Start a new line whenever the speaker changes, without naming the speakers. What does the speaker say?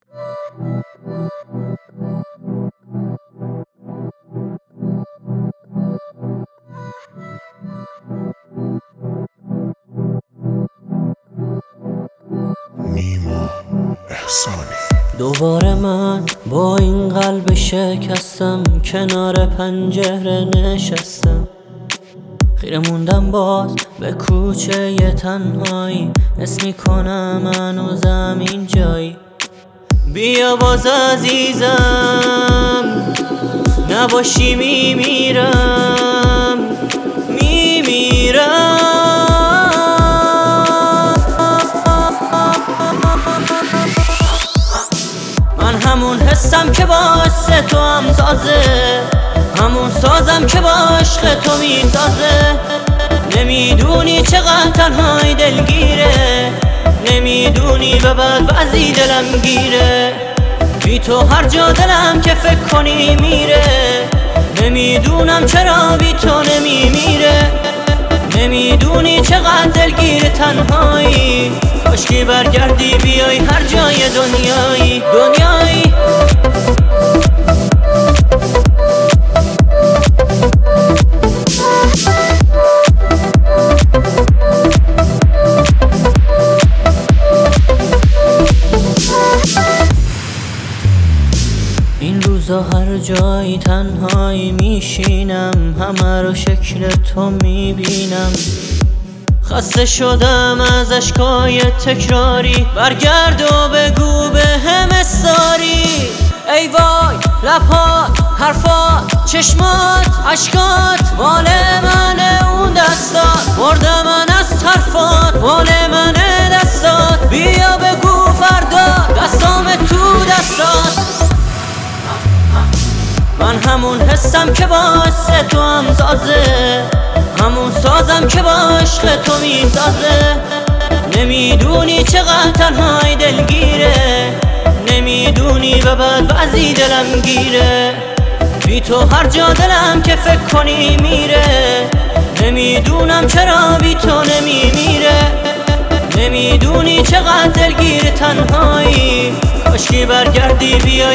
نیما احسانی.
دوباره من با این قلب شکستم، کنار پنجره نشستم، خیره موندم باز به کوچه تنهایی، حس میکنم هنوزم این جایی. بیا باز عزیزم، نباشی میمیرم میمیرم. من همون حسم که با حس تو هم سازه، همون سازم که با عشق تو میسازه. نمیدونی چقدر تنهای دلگیره، نمیدونی به بد بعضی دلم گیره. بی تو هر جا دلم که فکر کنی میره، نمیدونم چرا بی تو نمیمیره. نمیدونی چقدر دلگیر تنهایی، کاشکی برگردی بیای هر جای دنیایی. این روزا هر جایی تنهایی میشینم، همه رو شکل تو میبینم. خسته شدم از اشکای تکراری، برگرد و بگو به هم استاری. ای وای لبات، حرفات، چشمات، اشکات، مال منه اون دستات، برده من از حرفات، مال منه دستات. بیا بگو فردا دستام تو دستات. من همون حسم که با حس تو هم سازه، همون سازم که با عشق تو میسازه. نمیدونی چقدر تنهای دلگیره، نمیدونی به بد بعضی دلم گیره. بی تو هر جا دلم که فکر کنی میره، نمیدونم چرا بی تو نمیمیره. نمیدونی چقدر دلگیر تنهایی، کاشکی برگردی بیای